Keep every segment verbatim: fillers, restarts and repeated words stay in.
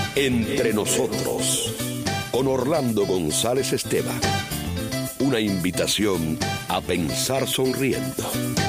Entre nosotros, con Orlando González Esteban. Una invitación a pensar sonriendo.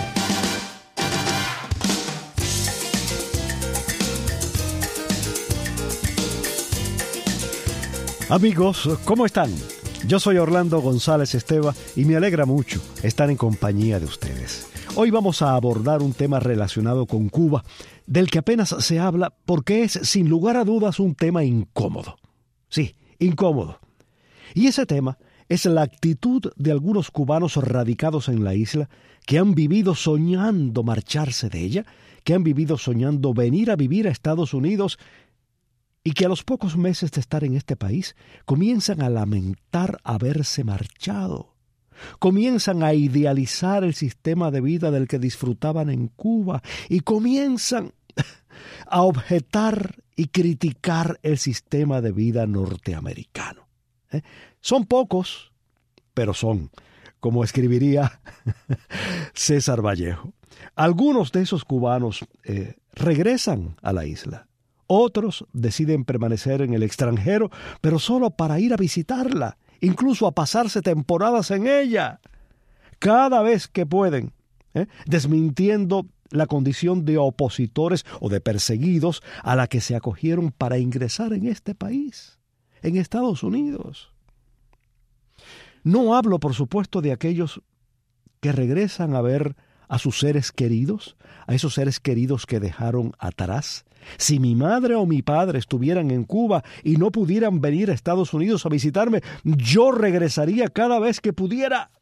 Amigos, ¿cómo están? Yo soy Orlando González Esteban y me alegra mucho estar en compañía de ustedes. Hoy vamos a abordar un tema relacionado con Cuba, del que apenas se habla porque es, sin lugar a dudas, un tema incómodo. Sí, incómodo. Y ese tema es la actitud de algunos cubanos radicados en la isla que han vivido soñando marcharse de ella, que han vivido soñando venir a vivir a Estados Unidos y que a los pocos meses de estar en este país comienzan a lamentar haberse marchado. Comienzan a idealizar el sistema de vida del que disfrutaban en Cuba y comienzan a objetar y criticar el sistema de vida norteamericano. ¿Eh? Son pocos, pero son, como escribiría César Vallejo. Algunos de esos cubanos eh, regresan a la isla. Otros deciden permanecer en el extranjero, pero solo para ir a visitarla, incluso a pasarse temporadas en ella, cada vez que pueden, ¿eh? desmintiendo la condición de opositores o de perseguidos a la que se acogieron para ingresar en este país, en Estados Unidos. No hablo, por supuesto, de aquellos que regresan a ver a sus seres queridos, a esos seres queridos que dejaron atrás. Si mi madre o mi padre estuvieran en Cuba y no pudieran venir a Estados Unidos a visitarme, yo regresaría cada vez que pudiera.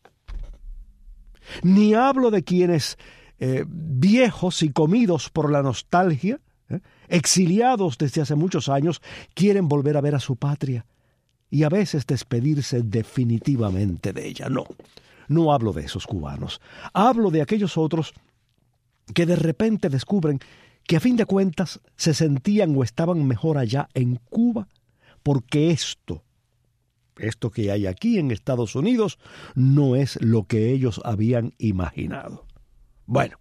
Ni hablo de quienes, eh, viejos y comidos por la nostalgia, eh, exiliados desde hace muchos años, quieren volver a ver a su patria y a veces despedirse definitivamente de ella. No, no hablo de esos cubanos. Hablo de aquellos otros que de repente descubren que a fin de cuentas se sentían o estaban mejor allá en Cuba, porque esto, esto que hay aquí en Estados Unidos, no es lo que ellos habían imaginado. Bueno,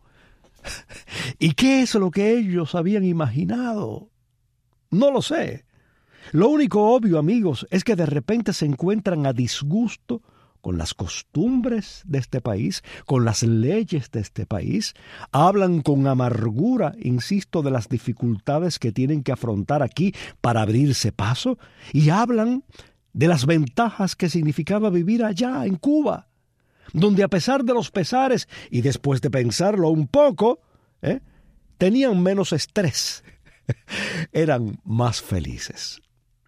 ¿y qué es lo que ellos habían imaginado? No lo sé. Lo único obvio, amigos, es que de repente se encuentran a disgusto con las costumbres de este país, con las leyes de este país, hablan con amargura, insisto, de las dificultades que tienen que afrontar aquí para abrirse paso, y hablan de las ventajas que significaba vivir allá en Cuba, donde a pesar de los pesares, y después de pensarlo un poco, ¿eh? tenían menos estrés, eran más felices.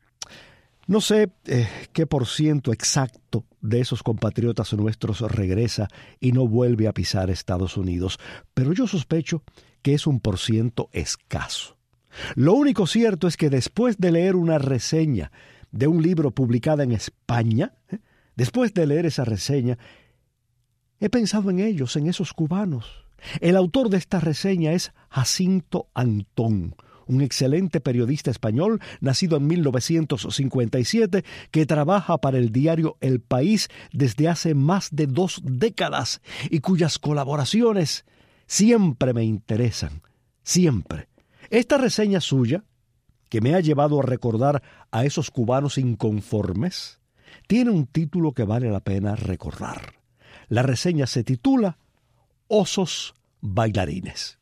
No sé eh, qué por ciento exacto de esos compatriotas nuestros regresa y no vuelve a pisar Estados Unidos, pero yo sospecho que es un por ciento escaso. Lo único cierto es que después de leer una reseña de un libro publicada en España, ¿eh? después de leer esa reseña, he pensado en ellos, en esos cubanos. El autor de esta reseña es Jacinto Antón, un excelente periodista español, nacido en mil novecientos cincuenta y siete, que trabaja para el diario El País desde hace más de dos décadas y cuyas colaboraciones siempre me interesan, siempre. Esta reseña suya, que me ha llevado a recordar a esos cubanos inconformes, tiene un título que vale la pena recordar. La reseña se titula Osos Bailarines.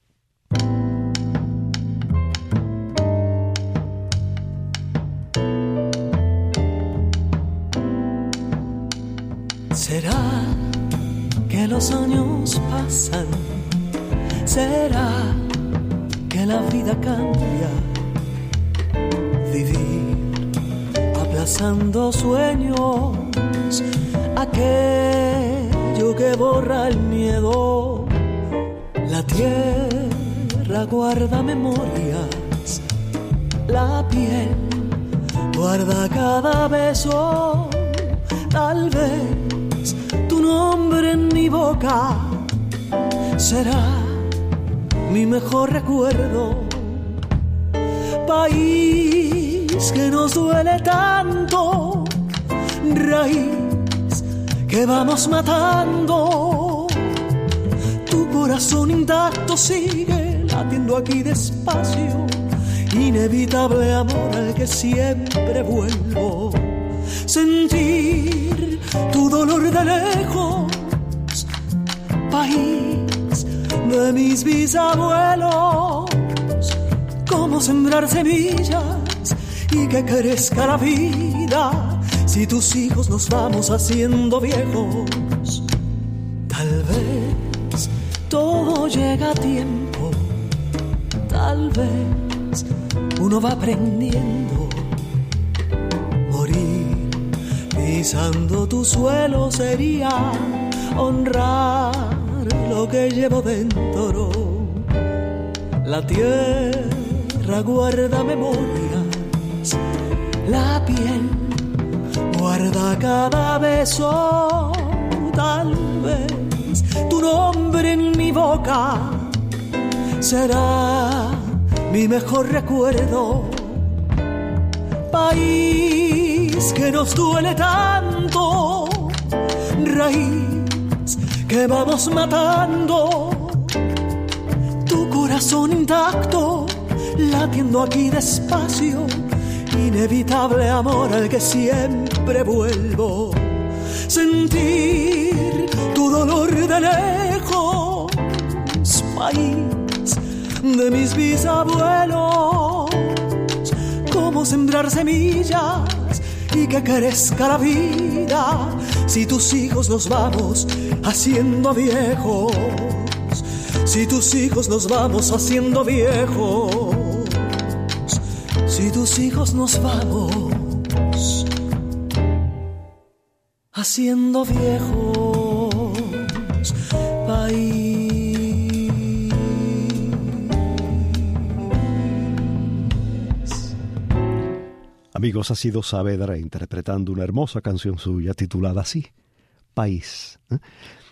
¿Será que los años pasan? ¿Será que la vida cambia? Vivir aplazando sueños, aquello que borra el miedo. La tierra guarda memorias, la piel guarda cada beso. Tal vez tu nombre en mi boca será mi mejor recuerdo. País que nos duele tanto, raíz que vamos matando. Tu corazón intacto sigue latiendo aquí despacio inevitable amor al que siempre vuelvo. Sentir tu dolor de lejos, país de mis bisabuelos. Cómo sembrar semillas y que crezca la vida si tus hijos nos vamos haciendo viejos. Tal vez todo llega a tiempo, tal vez uno va aprendiendo. Morir pisando tu suelo sería honrar lo que llevo dentro. La tierra guarda memorias, la piel guarda cada beso. Tal vez tu nombre en mi boca será mi mejor recuerdo. País que nos duele tanto, raíz que vamos matando. Tu corazón intacto, latiendo aquí despacio, inevitable amor al que siempre vuelvo. Sentir tu dolor de lejos, país de mis bisabuelos. Cómo sembrar semillas y que crezca la vida si tus hijos nos vamos haciendo viejos. Si tus hijos nos vamos haciendo viejos. Si tus hijos nos vamos haciendo viejos, país. Amigos, ha sido Saavedra interpretando una hermosa canción suya titulada así, País. ¿Eh?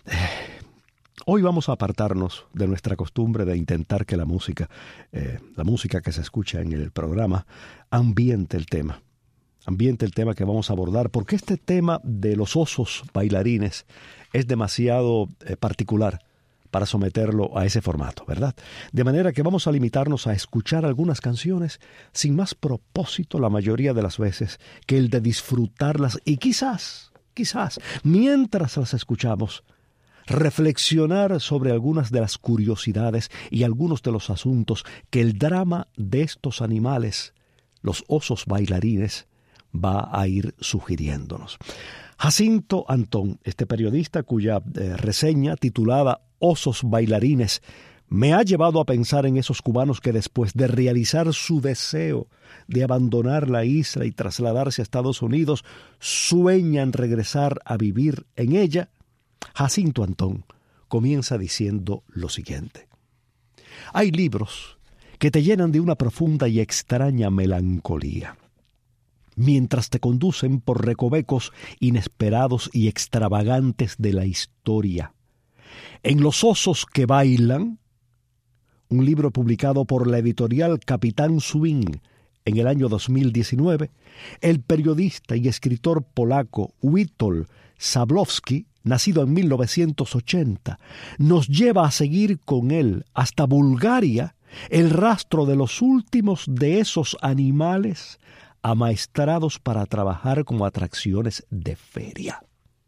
Hoy vamos a apartarnos de nuestra costumbre de intentar que la música, eh, la música que se escucha en el programa, ambiente el tema. Ambiente el tema que vamos a abordar, porque este tema de los osos bailarines es demasiado eh, particular para someterlo a ese formato, ¿verdad? De manera que vamos a limitarnos a escuchar algunas canciones sin más propósito la mayoría de las veces que el de disfrutarlas y quizás, quizás, mientras las escuchamos, reflexionar sobre algunas de las curiosidades y algunos de los asuntos que el drama de estos animales, los osos bailarines, va a ir sugiriéndonos. Jacinto Antón, este periodista cuya eh, reseña titulada Osos bailarines me ha llevado a pensar en esos cubanos que después de realizar su deseo de abandonar la isla y trasladarse a Estados Unidos, sueñan regresar a vivir en ella. Jacinto Antón comienza diciendo lo siguiente: hay libros que te llenan de una profunda y extraña melancolía, mientras te conducen por recovecos inesperados y extravagantes de la historia. En Los osos que bailan, un libro publicado por la editorial Capitán Swing en el año dos mil diecinueve, el periodista y escritor polaco Witold Szablowski, nacido en mil novecientos ochenta, nos lleva a seguir con él hasta Bulgaria el rastro de los últimos de esos animales amaestrados para trabajar como atracciones de feria.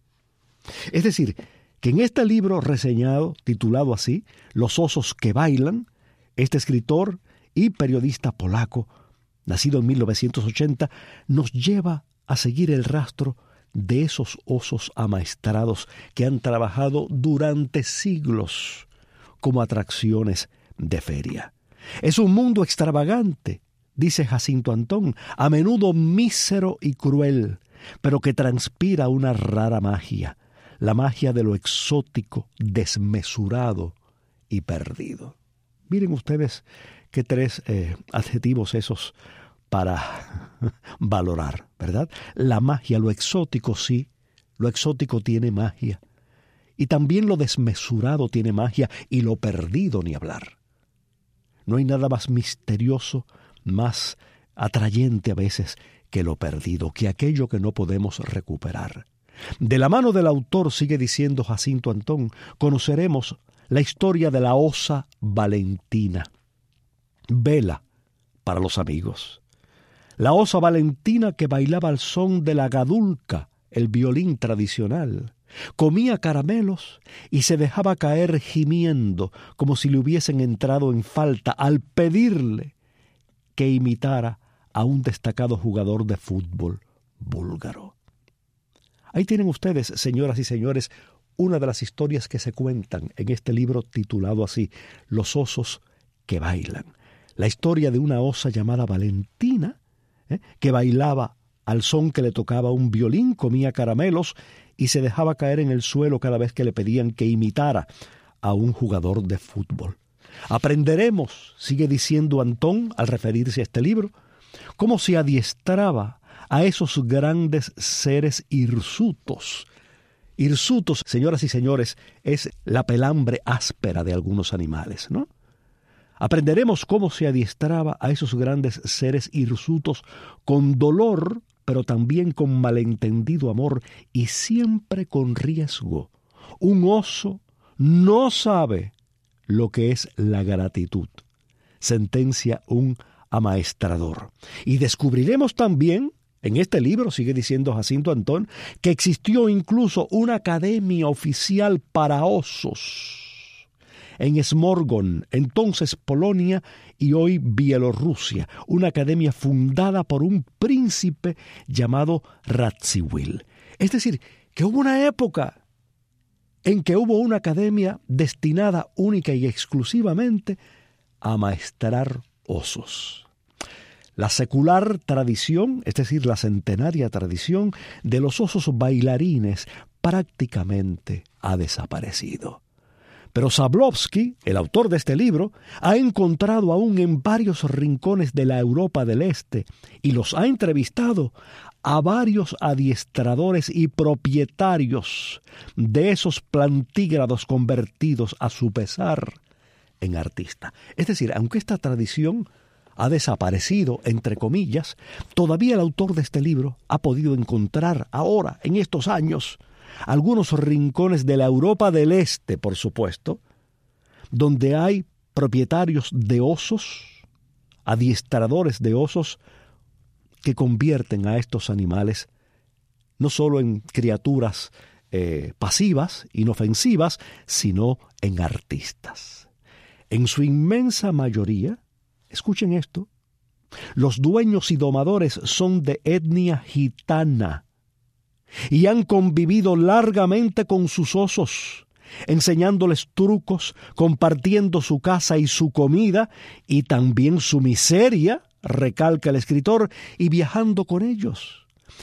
Es decir, que en este libro reseñado, titulado así, Los osos que bailan, este escritor y periodista polaco, nacido en mil novecientos ochenta, nos lleva a seguir el rastro de esos osos amaestrados que han trabajado durante siglos como atracciones de feria. Es un mundo extravagante, dice Jacinto Antón, a menudo mísero y cruel, pero que transpira una rara magia, la magia de lo exótico, desmesurado y perdido. Miren ustedes qué tres eh, adjetivos esos para valorar, ¿verdad? La magia, lo exótico, sí, lo exótico tiene magia. Y también lo desmesurado tiene magia, y lo perdido ni hablar. No hay nada más misterioso, más atrayente a veces que lo perdido, que aquello que no podemos recuperar. De la mano del autor, sigue diciendo Jacinto Antón, conoceremos la historia de la osa Valentina. Vela, para los amigos. La osa Valentina que bailaba al son de la gadulka, el violín tradicional. Comía caramelos y se dejaba caer gimiendo como si le hubiesen entrado en falta al pedirle que imitara a un destacado jugador de fútbol búlgaro. Ahí tienen ustedes, señoras y señores, una de las historias que se cuentan en este libro titulado así, Los osos que bailan. La historia de una osa llamada Valentina, ¿eh? que bailaba al son que le tocaba un violín, comía caramelos y se dejaba caer en el suelo cada vez que le pedían que imitara a un jugador de fútbol. Aprenderemos, sigue diciendo Antón al referirse a este libro, cómo se adiestraba a esos grandes seres hirsutos. Hirsutos, señoras y señores, es la pelambre áspera de algunos animales, ¿no? Aprenderemos cómo se adiestraba a esos grandes seres hirsutos con dolor, pero también con malentendido amor y siempre con riesgo. Un oso no sabe lo que es la gratitud, sentencia un amaestrador. Y descubriremos también, en este libro, sigue diciendo Jacinto Antón, que existió incluso una academia oficial para osos en Smorgon, entonces Polonia y hoy Bielorrusia, una academia fundada por un príncipe llamado Radziwiłł. Es decir, que hubo una época en que hubo una academia destinada única y exclusivamente a amaestrar osos. La secular tradición, es decir, la centenaria tradición de los osos bailarines prácticamente ha desaparecido. Pero Szablowski, el autor de este libro, ha encontrado aún en varios rincones de la Europa del Este y los ha entrevistado a varios adiestradores y propietarios de esos plantígrados convertidos a su pesar en artista. Es decir, aunque esta tradición ha desaparecido, entre comillas, todavía el autor de este libro ha podido encontrar ahora, en estos años, algunos rincones de la Europa del Este, por supuesto, donde hay propietarios de osos, adiestradores de osos, que convierten a estos animales no solo en criaturas eh, pasivas, inofensivas, sino en artistas. En su inmensa mayoría, escuchen esto, los dueños y domadores son de etnia gitana y han convivido largamente con sus osos, enseñándoles trucos, compartiendo su casa y su comida y también su miseria, recalca el escritor, y viajando con ellos.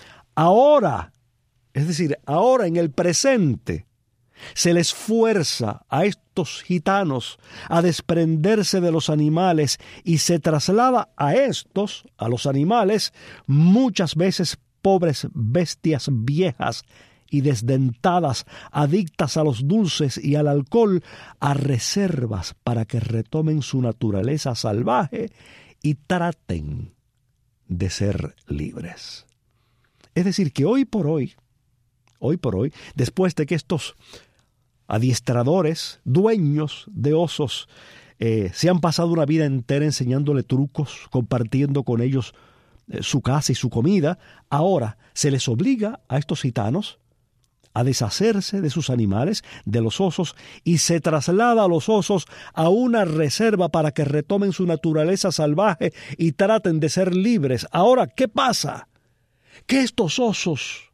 Ahora, es decir, ahora en el presente, se les fuerza a estos gitanos a desprenderse de los animales y se traslada a estos, a los animales, muchas veces pobres bestias viejas y desdentadas, adictas a los dulces y al alcohol, a reservas para que retomen su naturaleza salvaje y traten de ser libres. Es decir, que hoy por hoy, hoy por hoy, después de que estos adiestradores, dueños de osos, eh, se han pasado una vida entera enseñándole trucos, compartiendo con ellos eh, su casa y su comida, ahora se les obliga a estos gitanos a deshacerse de sus animales, de los osos, y se traslada a los osos a una reserva para que retomen su naturaleza salvaje y traten de ser libres. Ahora, ¿qué pasa? Que estos osos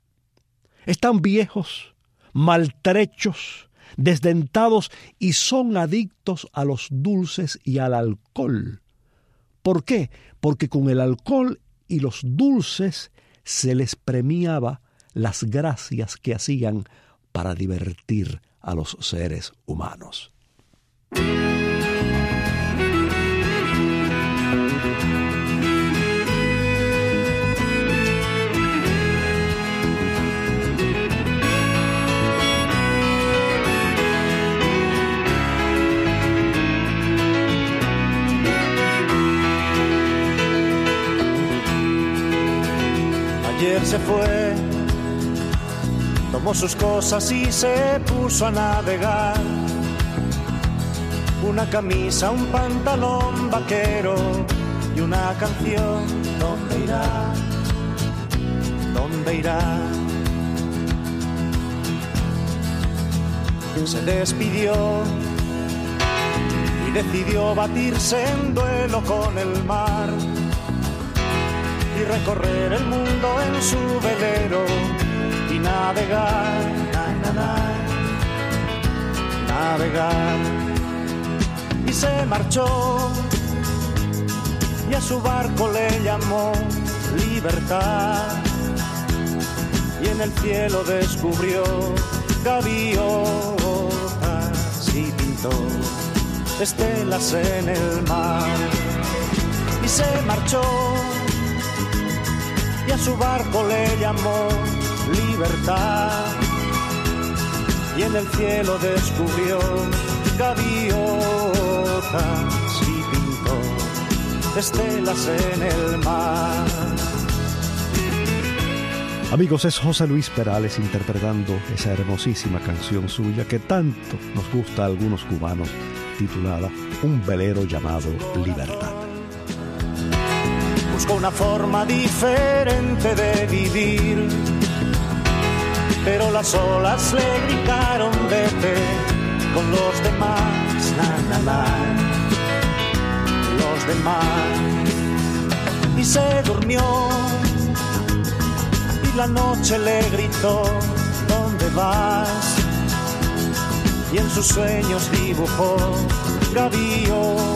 están viejos, maltrechos, desdentados y son adictos a los dulces y al alcohol. ¿Por qué? Porque con el alcohol y los dulces se les premiaba las gracias que hacían para divertir a los seres humanos. Ayer se fue, tomó sus cosas y se puso a navegar. Una camisa, un pantalón vaquero y una canción. ¿Dónde irá? ¿Dónde irá? Se despidió y decidió batirse en duelo con el mar y recorrer el mundo en su velero y navegar, na, na, na, navegar. Y se marchó y a su barco le llamó Libertad, y en el cielo descubrió gaviotas y pintó estelas en el mar. Y se marchó y a su barco le llamó Libertad, y en el cielo descubrió gaviotas y pintó estelas en el mar. Amigos, es José Luis Perales interpretando esa hermosísima canción suya que tanto nos gusta a algunos cubanos, titulada Un velero llamado Libertad. Buscó una forma diferente de vivir, pero las olas le gritaron vete con los demás, na, na, na, los demás. Y se durmió y la noche le gritó ¿dónde vas? Y en sus sueños dibujó gaviotas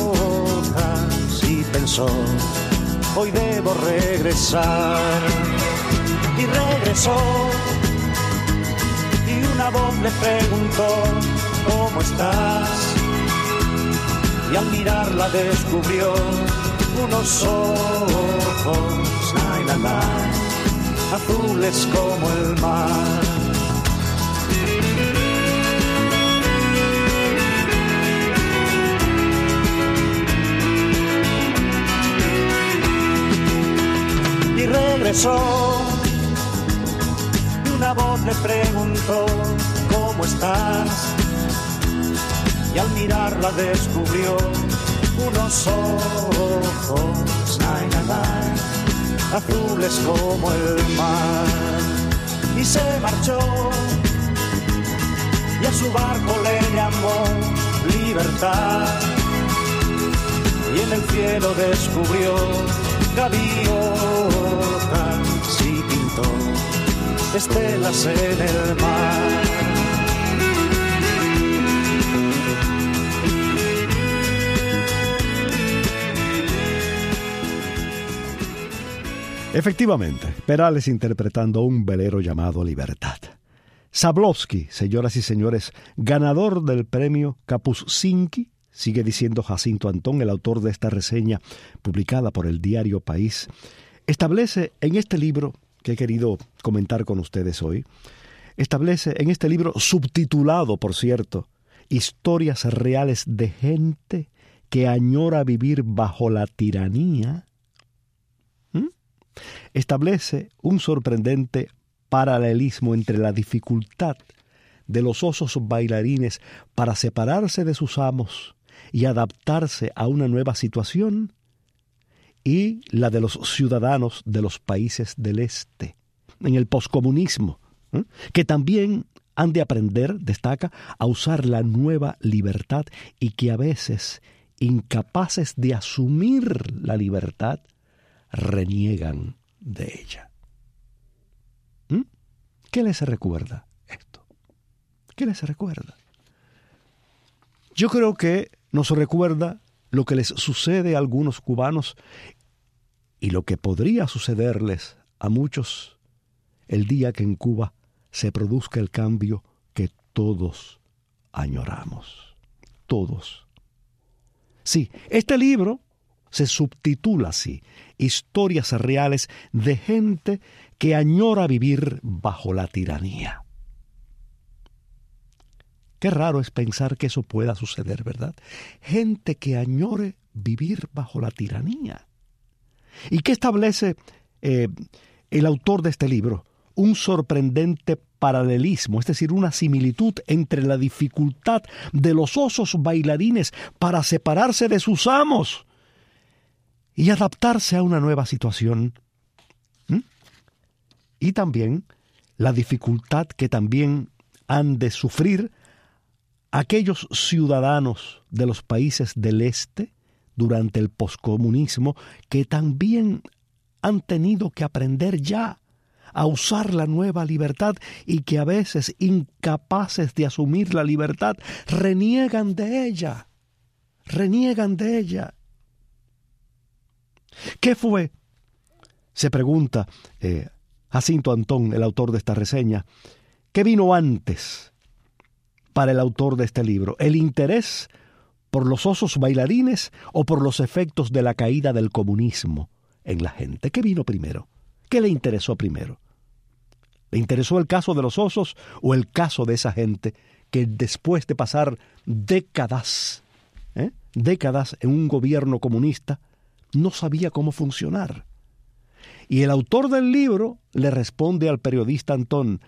y pensó hoy debo regresar. Y regresó y una voz le preguntó ¿cómo estás? Y al mirarla descubrió unos ojos, na, na, na, azules como el mar. Y regresó y una voz le preguntó ¿cómo estás? Y al mirarla descubrió unos ojos, na, na, na, azules como el mar. Y se marchó y a su barco le llamó Libertad, y en el cielo descubrió gaviotas y pintó estelas en el mar. Efectivamente, Perales interpretando Un velero llamado Libertad. Zablowski, señoras y señores, ganador del premio Kapuscinski, sigue diciendo Jacinto Antón, el autor de esta reseña publicada por el diario País, establece en este libro, que he querido comentar con ustedes hoy, establece en este libro, subtitulado, por cierto, Historias reales de gente que añora vivir bajo la tiranía, ¿Mm? establece un sorprendente paralelismo entre la dificultad de los osos bailarines para separarse de sus amos y adaptarse a una nueva situación, y la de los ciudadanos de los países del este, en el poscomunismo, ¿eh? que también han de aprender, destaca, a usar la nueva libertad y que a veces, incapaces de asumir la libertad, reniegan de ella. ¿Mm? ¿Qué les recuerda esto? ¿Qué les recuerda? Yo creo que nos recuerda lo que les sucede a algunos cubanos y lo que podría sucederles a muchos el día que en Cuba se produzca el cambio que todos añoramos. Todos. Sí, este libro se subtitula así: Historias reales de gente que añora vivir bajo la tiranía. Qué raro es pensar que eso pueda suceder, ¿verdad? Gente que añore vivir bajo la tiranía. ¿Y qué establece eh, el autor de este libro? Un sorprendente paralelismo, es decir, una similitud entre la dificultad de los osos bailarines para separarse de sus amos y adaptarse a una nueva situación. ¿Mm? Y también la dificultad que también han de sufrir aquellos ciudadanos de los países del este durante el poscomunismo que también han tenido que aprender ya a usar la nueva libertad y que a veces, incapaces de asumir la libertad, reniegan de ella, reniegan de ella. ¿Qué fue? Se pregunta eh, Jacinto Antón, el autor de esta reseña. ¿Qué vino antes para el autor de este libro? ¿El interés por los osos bailarines o por los efectos de la caída del comunismo en la gente? ¿Qué vino primero? ¿Qué le interesó primero? ¿Le interesó el caso de los osos o el caso de esa gente que después de pasar décadas, ¿eh? décadas en un gobierno comunista, no sabía cómo funcionar? Y el autor del libro le responde al periodista Antón: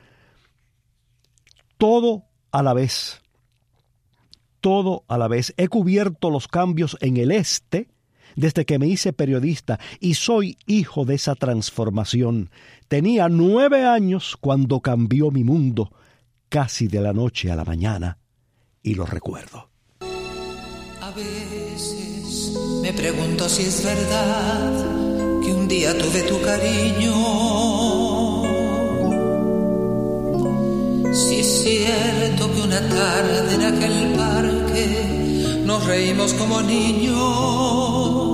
todo a la vez, todo a la vez. He cubierto los cambios en el este desde que me hice periodista y soy hijo de esa transformación. Tenía nueve años cuando cambió mi mundo, casi de la noche a la mañana, y lo recuerdo. A veces me pregunto si es verdad que un día tuve tu cariño, si es cierto que una tarde en aquel parque nos reímos como niños,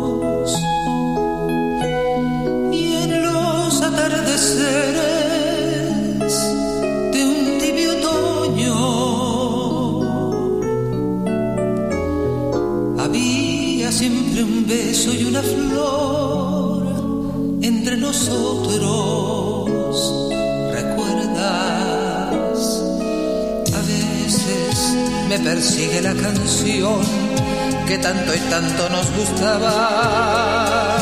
y en los atardeceres de un tibio otoño había siempre un beso y una flor entre nosotros. ¿Recuerdas? A veces me persigue la canción que tanto y tanto nos gustaba,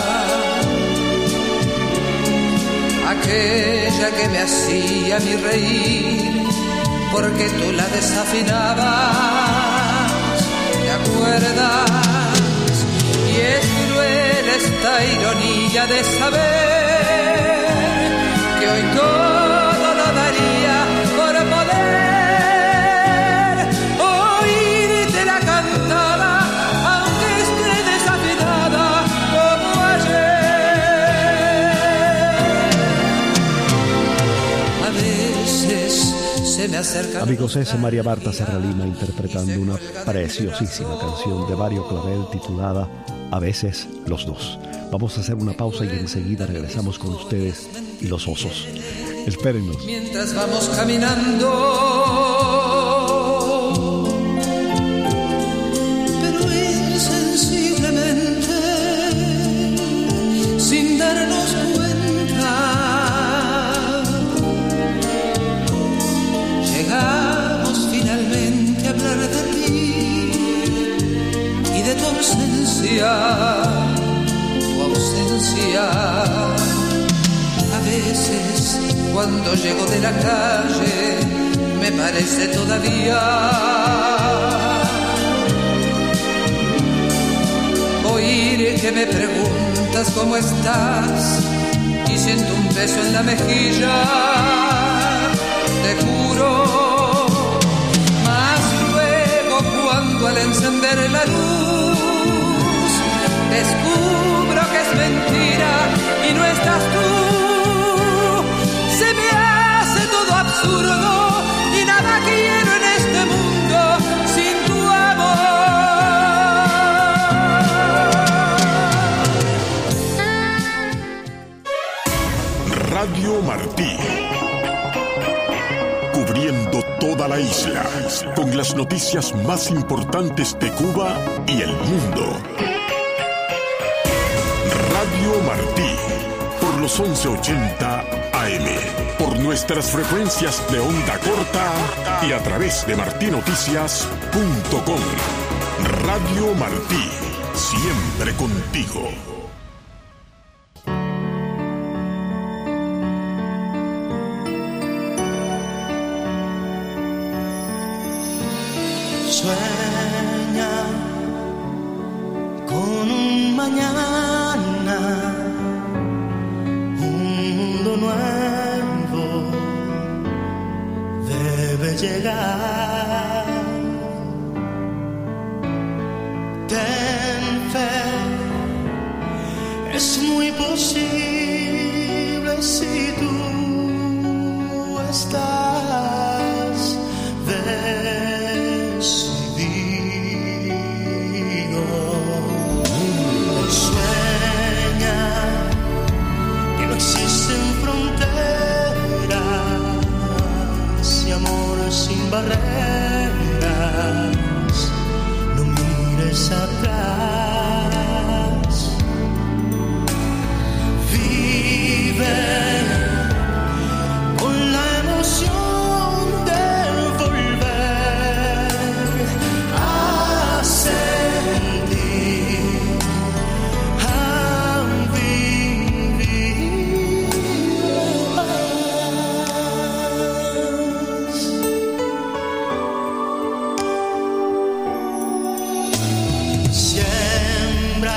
aquella que me hacía mi reír porque tú la desafinabas. ¿Te acuerdas? Y es cruel esta ironía de saber que hoy todo lo daría por poder oírte la cantada, aunque esté desafinada como ayer. A veces se me acerca. Amigos, es María Marta Serralima interpretando una preciosísima canción de Mario Clavel titulada A veces los dos. Vamos a hacer una pausa y enseguida regresamos con ustedes y los osos. Espérennos. Mientras vamos caminando, pero insensiblemente, sin darnos cuenta, llegamos finalmente a hablar de ti y de tu ausencia. A veces cuando llego de la calle me parece todavía oír que me preguntas cómo estás y siento un beso en la mejilla. Te juro, más luego cuando al encender la luz descubro que es mentira y no estás tú, se me hace todo absurdo y nada quiero en este mundo sin tu amor. Radio Martí, cubriendo toda la isla con las noticias más importantes de Cuba y el mundo. Radio Martí, por los once ochenta A M, por nuestras frecuencias de onda corta y a través de martí noticias punto com. Radio Martí, siempre contigo. Sueña con un mañana Es muy posible si tú estás decidido. Sueña que no existen fronteras y amor sin barreras. No mires atrás. Vive con la emoción de volver a sentir, a vivir más. Siembra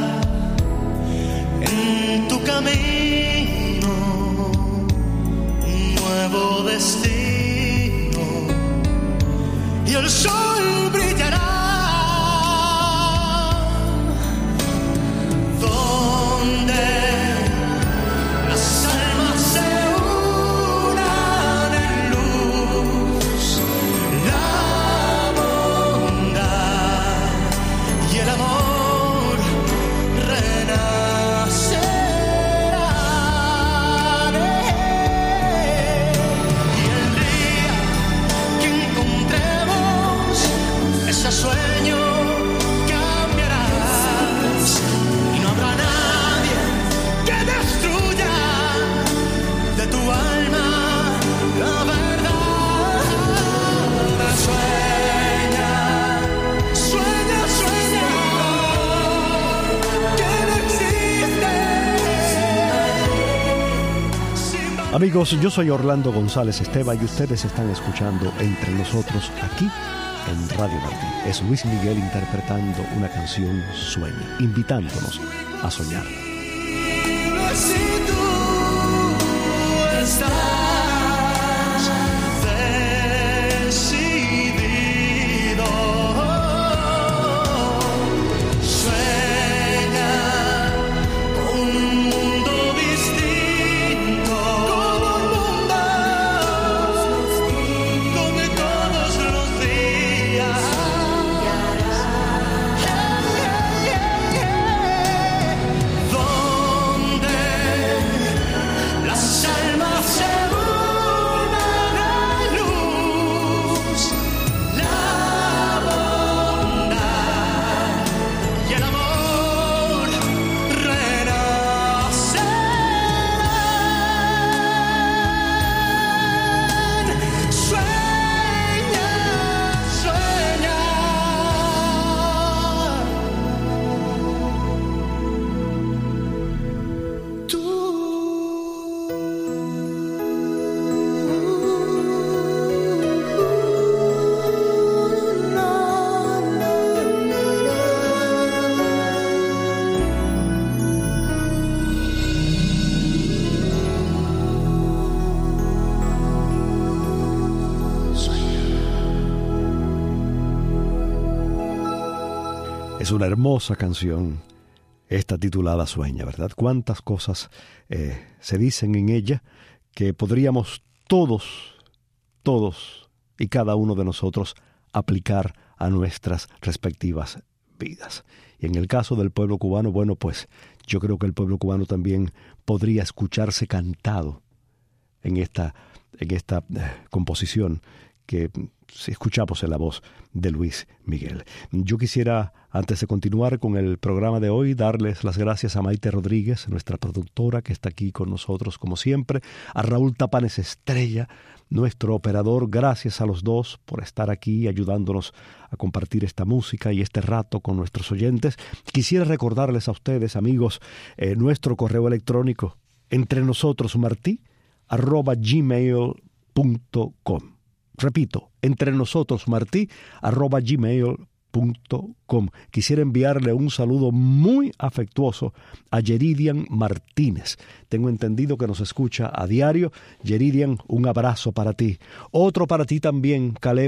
en tu camino un nuevo destino y el sol brillará donde las almas se unan en luz, la bondad y el amor renacerán. Y el día que encontremos ese sueño cambiarás y no habrá nadie que destruya de tu alma la verdad. Sueña, sueña, sueña que no existe. Amigos, yo soy Orlando González Esteva y ustedes están escuchando Entre Nosotros aquí en Radio Martí. Es Luis Miguel interpretando una canción Sueña, invitándonos a soñar. Si tú estás decidido, sueña con un mundo distinto, como un mundo donde todos los días donde las almas se unan en luz, la bondad y el amor renacerán. Sueña, sueña. Tú. Es una hermosa canción, esta titulada Sueña, ¿verdad? Cuántas cosas eh, se dicen en ella que podríamos todos, todos y cada uno de nosotros aplicar a nuestras respectivas vidas. Y en el caso del pueblo cubano, bueno, pues yo creo que el pueblo cubano también podría escucharse cantado en esta, en esta eh, composición que escuchamos en la voz de Luis Miguel. Yo quisiera, antes de continuar con el programa de hoy, darles las gracias a Maite Rodríguez, nuestra productora, que está aquí con nosotros como siempre, a Raúl Tapanes Estrella, nuestro operador. Gracias a los dos por estar aquí ayudándonos a compartir esta música y este rato con nuestros oyentes. Quisiera recordarles a ustedes, amigos, eh, nuestro correo electrónico, entre nosotros martí arroba gmail punto com. Repito, entre nosotros martí arroba gmail punto com. Quisiera enviarle un saludo muy afectuoso a Yeridian Martínez. Tengo entendido que nos escucha a diario. Yeridian, un abrazo para ti. Otro para ti también, Caleb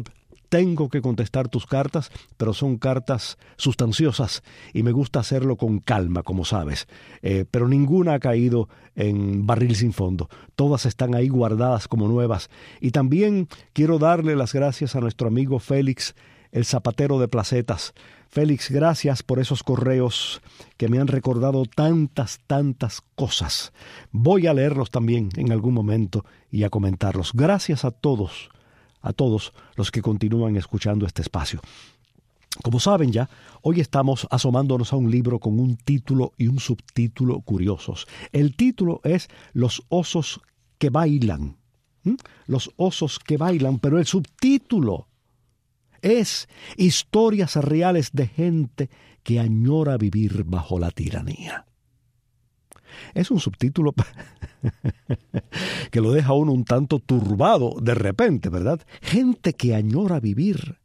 tengo que contestar tus cartas, pero son cartas sustanciosas y me gusta hacerlo con calma, como sabes. Eh, pero ninguna ha caído en barril sin fondo. Todas están ahí guardadas como nuevas. Y también quiero darle las gracias a nuestro amigo Félix, el zapatero de placetas. Félix, gracias por esos correos que me han recordado tantas, tantas cosas. Voy a leerlos también en algún momento y a comentarlos. Gracias a todos, a todos los que continúan escuchando este espacio. Como saben ya, hoy estamos asomándonos a un libro con un título y un subtítulo curiosos. El título es Los osos que bailan. ¿Mm? Los osos que bailan, pero el subtítulo es Historias reales de gente que añora vivir bajo la tiranía. Es un subtítulo que lo deja uno un tanto turbado de repente, ¿verdad? Gente que añora vivir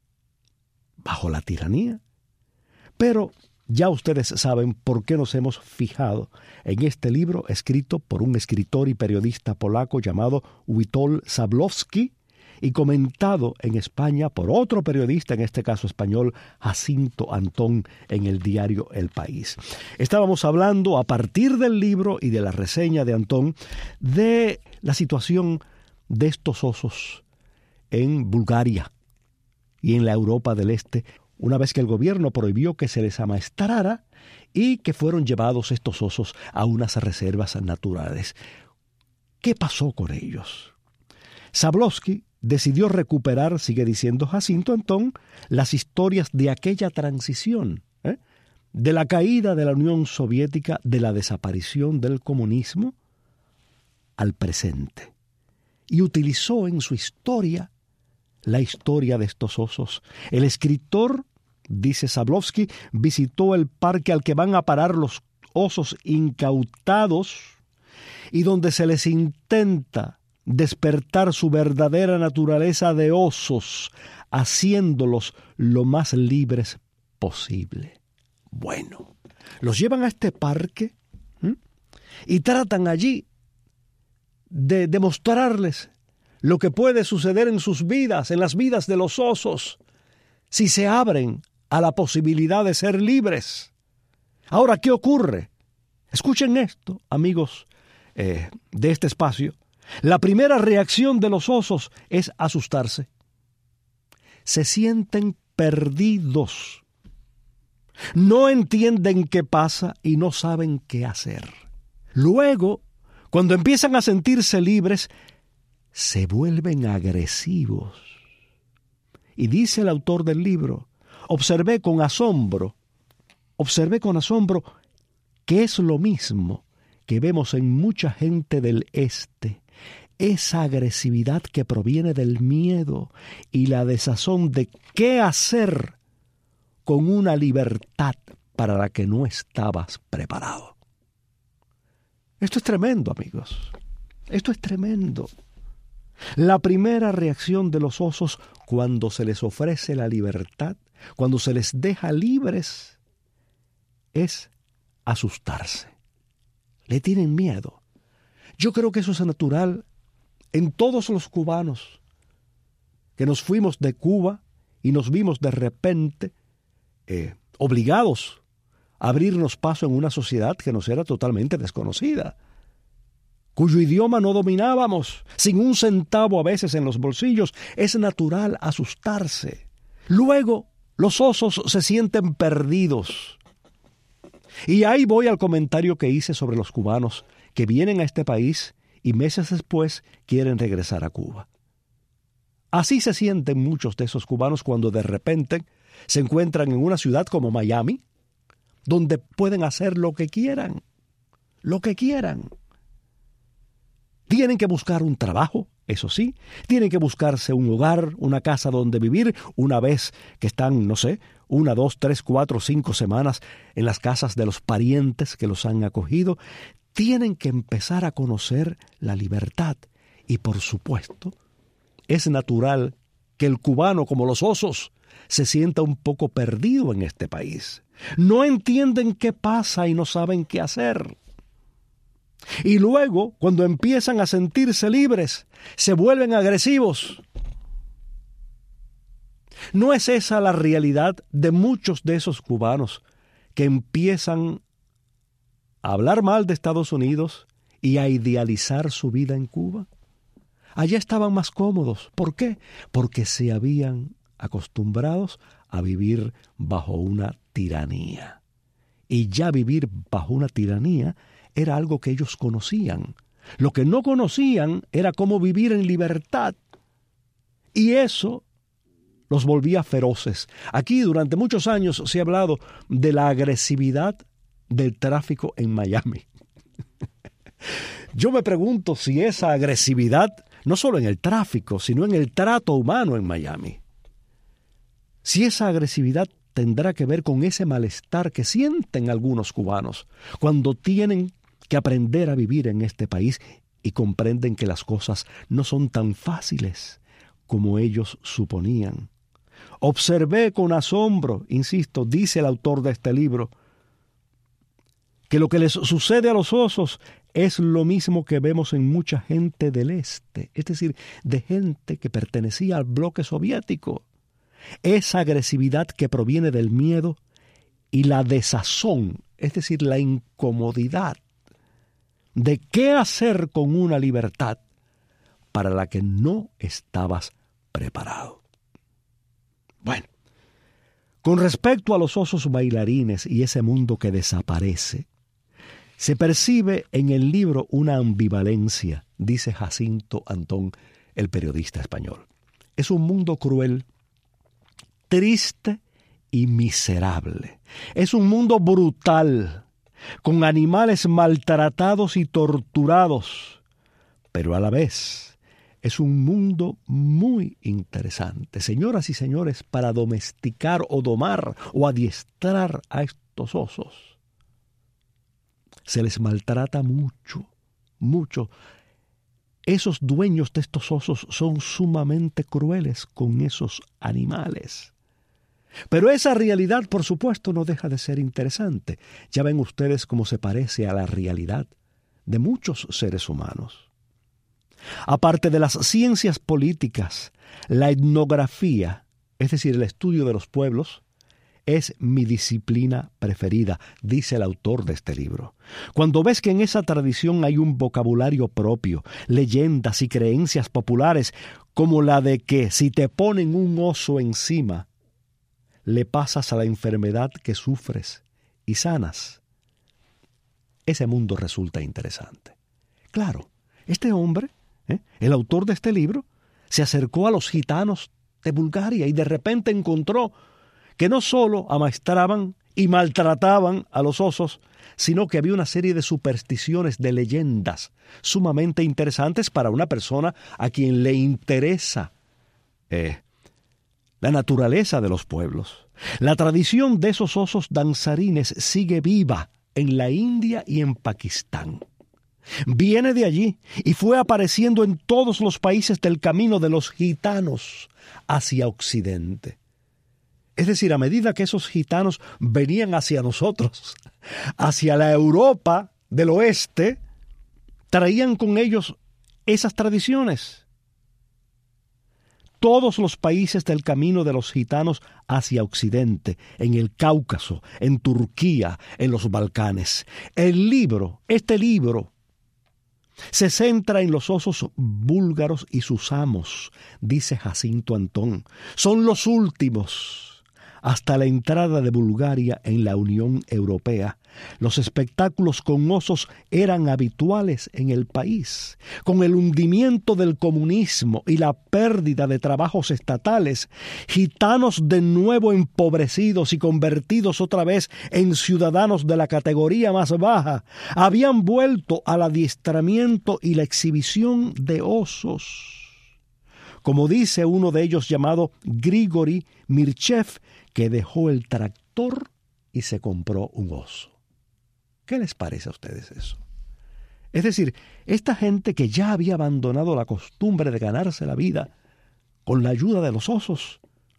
bajo la tiranía. Pero ya ustedes saben por qué nos hemos fijado en este libro escrito por un escritor y periodista polaco llamado Witold Szablowski, y comentado en España por otro periodista, en este caso español, Jacinto Antón, en el diario El País. Estábamos hablando, a partir del libro y de la reseña de Antón, de la situación de estos osos en Bulgaria y en la Europa del Este, una vez que el gobierno prohibió que se les amaestrara y que fueron llevados estos osos a unas reservas naturales. ¿Qué pasó con ellos? Szablowski decidió recuperar, sigue diciendo Jacinto Antón, las historias de aquella transición, ¿eh? de la caída de la Unión Soviética, de la desaparición del comunismo al presente. Y utilizó en su historia la historia de estos osos. El escritor, dice Szablowski, visitó el parque al que van a parar los osos incautados y donde se les intenta despertar su verdadera naturaleza de osos, haciéndolos lo más libres posible. Bueno, los llevan a este parque ¿m? y tratan allí de demostrarles lo que puede suceder en sus vidas, en las vidas de los osos, si se abren a la posibilidad de ser libres. Ahora, ¿qué ocurre? Escuchen esto, amigos eh, de este espacio. La primera reacción de los osos es asustarse. Se sienten perdidos. No entienden qué pasa y no saben qué hacer. Luego, cuando empiezan a sentirse libres, se vuelven agresivos. Y dice el autor del libro, observé con asombro, observé con asombro que es lo mismo que vemos en mucha gente del este. Esa agresividad que proviene del miedo y la desazón de qué hacer con una libertad para la que no estabas preparado. Esto es tremendo, amigos. Esto es tremendo. La primera reacción de los osos cuando se les ofrece la libertad, cuando se les deja libres, es asustarse. Le tienen miedo. Yo creo que eso es natural en todos los cubanos que nos fuimos de Cuba y nos vimos de repente eh, obligados a abrirnos paso en una sociedad que nos era totalmente desconocida, cuyo idioma no dominábamos, sin un centavo a veces en los bolsillos. Es natural asustarse. Luego, los osos se sienten perdidos. Y ahí voy al comentario que hice sobre los cubanos que vienen a este país y meses después quieren regresar a Cuba. Así se sienten muchos de esos cubanos cuando de repente se encuentran en una ciudad como Miami, donde pueden hacer lo que quieran, lo que quieran. Tienen que buscar un trabajo, eso sí, tienen que buscarse un lugar, una casa donde vivir, una vez que están, no sé, una, dos, tres, cuatro, cinco semanas en las casas de los parientes que los han acogido. Tienen que empezar a conocer la libertad. Y por supuesto, es natural que el cubano, como los osos, se sienta un poco perdido en este país. No entienden qué pasa y no saben qué hacer. Y luego, cuando empiezan a sentirse libres, se vuelven agresivos. ¿No es esa la realidad de muchos de esos cubanos que empiezan a hablar mal de Estados Unidos y a idealizar su vida en Cuba? Allá estaban más cómodos. ¿Por qué? Porque se habían acostumbrados a vivir bajo una tiranía. Y ya vivir bajo una tiranía era algo que ellos conocían. Lo que no conocían era cómo vivir en libertad. Y eso los volvía feroces. Aquí durante muchos años se ha hablado de la agresividad del tráfico en Miami. Yo me pregunto si esa agresividad, no solo en el tráfico, sino en el trato humano en Miami, si esa agresividad tendrá que ver con ese malestar que sienten algunos cubanos cuando tienen que aprender a vivir en este país y comprenden que las cosas no son tan fáciles como ellos suponían. Observé con asombro, insisto, dice el autor de este libro, que lo que les sucede a los osos es lo mismo que vemos en mucha gente del este, es decir, de gente que pertenecía al bloque soviético. Esa agresividad que proviene del miedo y la desazón, es decir, la incomodidad de qué hacer con una libertad para la que no estabas preparado. Bueno, con respecto a los osos bailarines y ese mundo que desaparece, se percibe en el libro una ambivalencia, dice Jacinto Antón, el periodista español. Es un mundo cruel, triste y miserable. Es un mundo brutal, con animales maltratados y torturados, pero a la vez es un mundo muy interesante, señoras y señores, para domesticar o domar o adiestrar a estos osos. Se les maltrata mucho, mucho. Esos dueños de estos osos son sumamente crueles con esos animales. Pero esa realidad, por supuesto, no deja de ser interesante. Ya ven ustedes cómo se parece a la realidad de muchos seres humanos. Aparte de las ciencias políticas, la etnografía, es decir, el estudio de los pueblos, es mi disciplina preferida, dice el autor de este libro. Cuando ves que en esa tradición hay un vocabulario propio, leyendas y creencias populares, como la de que si te ponen un oso encima, le pasas a la enfermedad que sufres y sanas, ese mundo resulta interesante. Claro, este hombre, ¿eh? el autor de este libro, se acercó a los gitanos de Bulgaria y de repente encontró que no solo amaestraban y maltrataban a los osos, sino que había una serie de supersticiones, de leyendas sumamente interesantes para una persona a quien le interesa eh, la naturaleza de los pueblos. La tradición de esos osos danzarines sigue viva en la India y en Pakistán. Viene de allí y fue apareciendo en todos los países del camino de los gitanos hacia Occidente. Es decir, a medida que esos gitanos venían hacia nosotros, hacia la Europa del oeste, traían con ellos esas tradiciones. Todos los países del camino de los gitanos hacia Occidente, en el Cáucaso, en Turquía, en los Balcanes. El libro, este libro, se centra en los osos búlgaros y sus amos, dice Jacinto Antón. Son los últimos. Hasta la entrada de Bulgaria en la Unión Europea, los espectáculos con osos eran habituales en el país. Con el hundimiento del comunismo y la pérdida de trabajos estatales, gitanos de nuevo empobrecidos y convertidos otra vez en ciudadanos de la categoría más baja, habían vuelto al adiestramiento y la exhibición de osos. Como dice uno de ellos llamado Grigori Mirchev, que dejó el tractor y se compró un oso. ¿Qué les parece a ustedes eso? Es decir, esta gente que ya había abandonado la costumbre de ganarse la vida con la ayuda de los osos,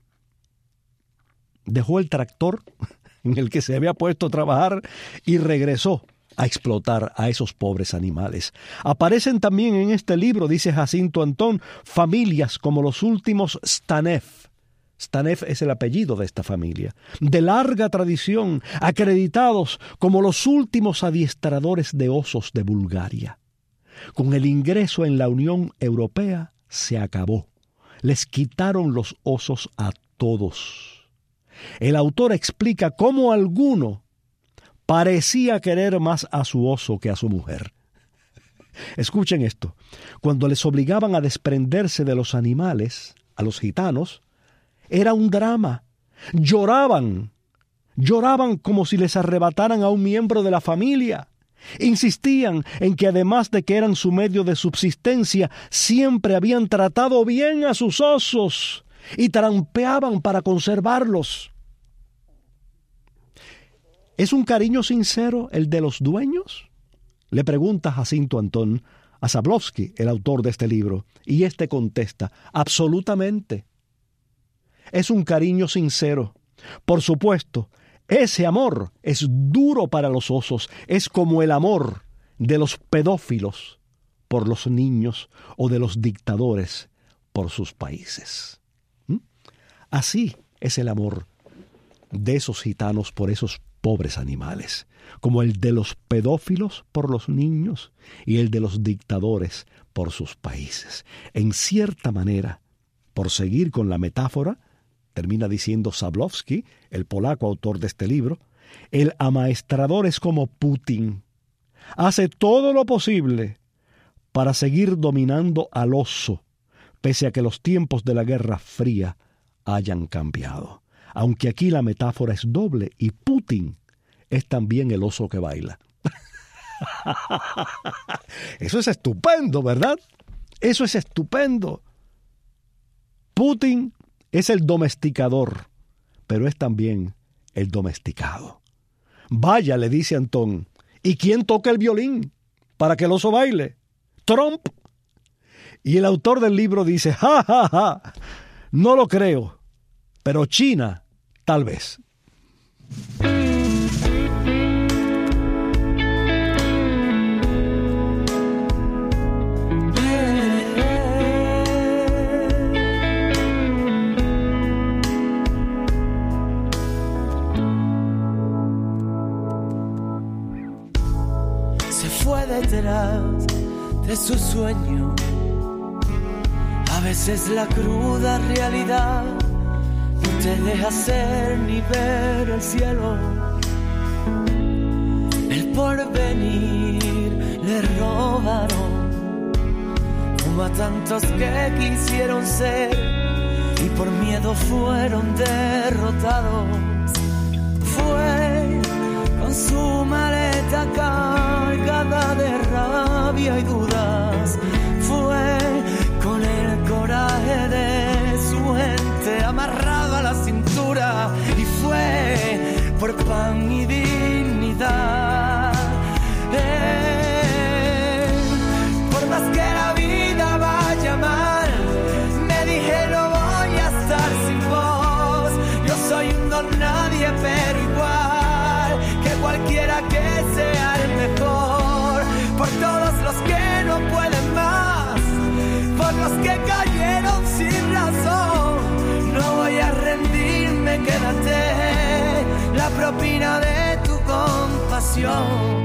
dejó el tractor en el que se había puesto a trabajar y regresó a explotar a esos pobres animales. Aparecen también en este libro, dice Jacinto Antón, familias como los últimos Stanev, Stanev es el apellido de esta familia, de larga tradición, acreditados como los últimos adiestradores de osos de Bulgaria. Con el ingreso en la Unión Europea se acabó. Les quitaron los osos a todos. El autor explica cómo alguno parecía querer más a su oso que a su mujer. Escuchen esto. Cuando les obligaban a desprenderse de los animales, a los gitanos, era un drama. Lloraban. Lloraban como si les arrebataran a un miembro de la familia. Insistían en que además de que eran su medio de subsistencia, siempre habían tratado bien a sus osos y trampeaban para conservarlos. ¿Es un cariño sincero el de los dueños?, le pregunta Jacinto Antón a Zabłocki, el autor de este libro, y éste contesta: absolutamente. Es un cariño sincero. Por supuesto, ese amor es duro para los osos, es como el amor de los pedófilos por los niños o de los dictadores por sus países. ¿Mm? Así es el amor de esos gitanos por esos pobres animales, como el de los pedófilos por los niños y el de los dictadores por sus países. En cierta manera, por seguir con la metáfora, termina diciendo Zabłocki, el polaco autor de este libro, el amaestrador es como Putin. Hace todo lo posible para seguir dominando al oso, pese a que los tiempos de la Guerra Fría hayan cambiado. Aunque aquí la metáfora es doble y Putin es también el oso que baila. Eso es estupendo, ¿verdad? Eso es estupendo. Putin es el domesticador, pero es también el domesticado. Vaya, le dice Antón, ¿y quién toca el violín para que el oso baile? Trump. Y el autor del libro dice, ja, ja, ja, no lo creo, pero China tal vez. Se fue detrás de su sueño. A veces la cruda realidad no te deja ser ni ver el cielo. El porvenir le robaron, como a tantos que quisieron ser y por miedo fueron derrotados. Fue con su maleta cargada de rabia y dudas, fue con el coraje de su gente amarrado a la cintura, y fue por pan y dignidad. Eh, por más que la vida vaya mal, me dije no voy a estar sin vos. Yo soy un don nadie, pero igual que cualquiera que sea el mejor. Por todos los que no pueden más, por los que cayeron sin razón, no voy a rendirme, quédate la propina de tu compasión.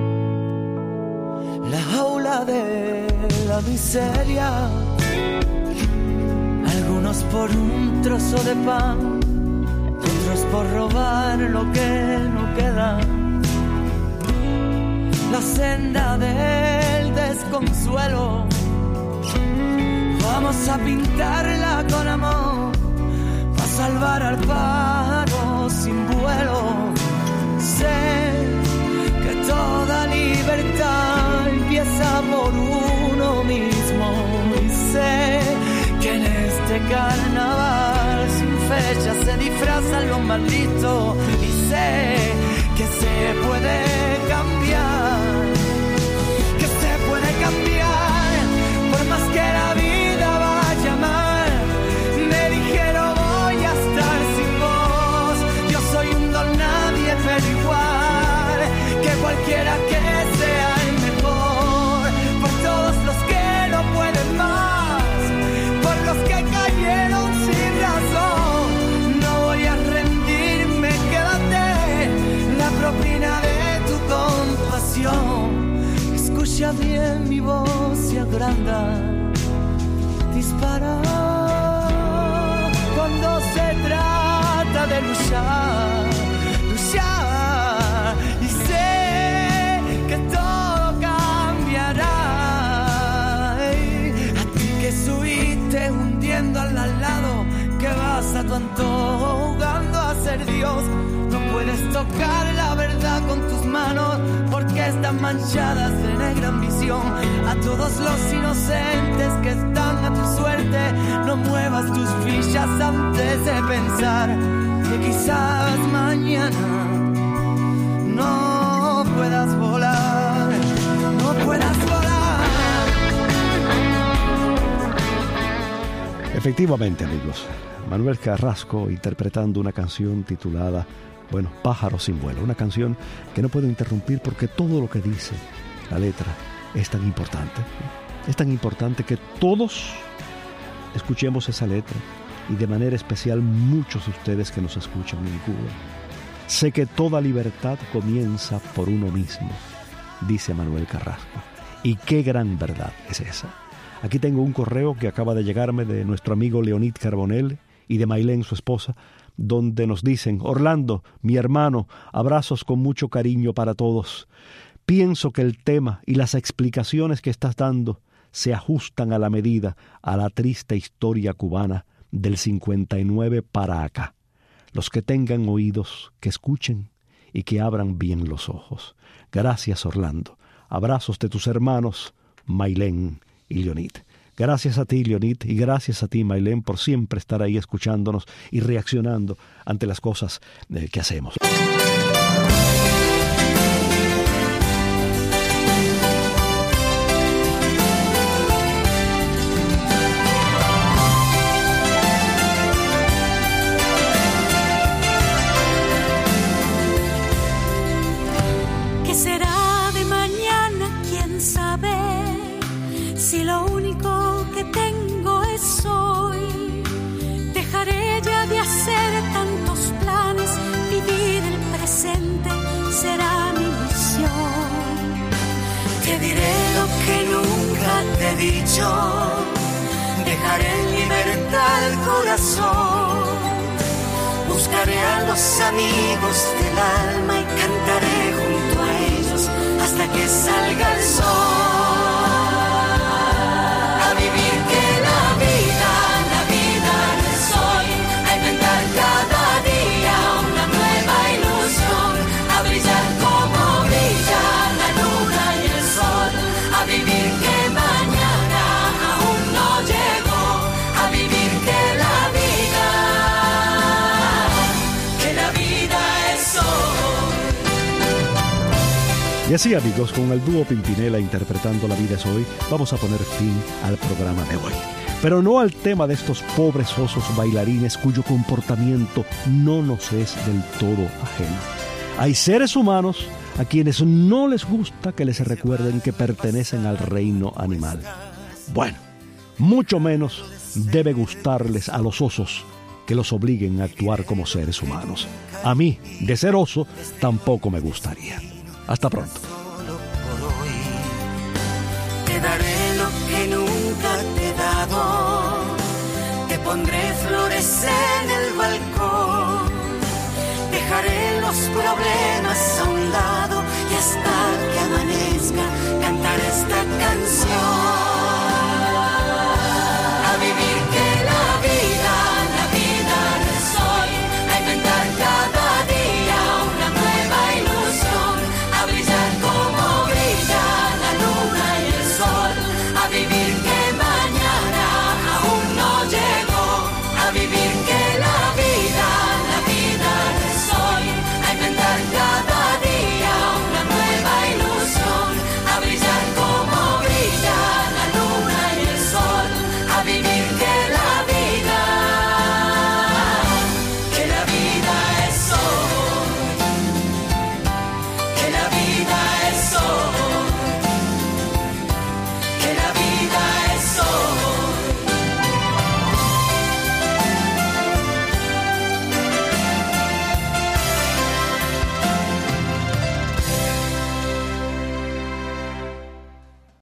La jaula de la miseria, algunos por un trozo de pan, otros por robar lo que no queda. La senda del desconsuelo, vamos a pintarla con amor, para salvar al pájaro sin vuelo. Sé que toda libertad empieza por uno mismo, y sé que en este carnaval sin fecha se disfrazan los malditos, y sé que se puede cambiar, que se puede cambiar, por más que la vida vaya mal. Me dijeron voy a estar sin vos, yo soy un don nadie, pero igual que cualquiera que sea el mejor. Por todos los que no pueden más, por los que cayeron sin razón, escucha bien mi voz, se agranda, dispara cuando se trata de luchar, luchar, y sé que todo cambiará. A ti que subiste hundiendo al lado, que vas a tu antojo jugando a ser Dios. No puedes tocar la verdad con tus manos porque están manchadas de negra ambición. A todos los inocentes que están a tu suerte, no muevas tus fichas antes de pensar que quizás mañana no puedas volar, no puedas volar. Efectivamente, amigos, Manuel Carrasco interpretando una canción titulada, bueno, Pájaro sin vuelo, una canción que no puedo interrumpir porque todo lo que dice la letra es tan importante, es tan importante que todos escuchemos esa letra, y de manera especial muchos de ustedes que nos escuchan en Cuba. Sé que toda libertad comienza por uno mismo, dice Manuel Carrasco, y qué gran verdad es esa. Aquí tengo un correo que acaba de llegarme de nuestro amigo Leonid Carbonell y de Maylén, su esposa, donde nos dicen: Orlando, mi hermano, abrazos con mucho cariño para todos. Pienso que el tema y las explicaciones que estás dando se ajustan a la medida a la triste historia cubana del cincuenta y nueve para acá. Los que tengan oídos, que escuchen y que abran bien los ojos. Gracias, Orlando. Abrazos de tus hermanos, Maylén y Leonid. Gracias a ti, Leonid, y gracias a ti, Maylén, por siempre estar ahí escuchándonos y reaccionando ante las cosas eh, que hacemos. ¿Qué será de mañana? ¿Quién sabe? Si lo único que tengo es hoy, dejaré ya de hacer tantos planes, vivir el presente será mi misión. Te diré lo que nunca te he dicho, dejaré en libertad el corazón, buscaré a los amigos del alma y cantaré junto a ellos hasta que salga el sol. Y así, amigos, con el dúo Pimpinela interpretando La vida es hoy, vamos a poner fin al programa de hoy. Pero no al tema de estos pobres osos bailarines cuyo comportamiento no nos es del todo ajeno. Hay seres humanos a quienes no les gusta que les recuerden que pertenecen al reino animal. Bueno, mucho menos debe gustarles a los osos que los obliguen a actuar como seres humanos. A mí, de ser oso, tampoco me gustaría. Hasta pronto. Te daré lo que nunca te he dado, te pondré flores en el balcón, dejaré los problemas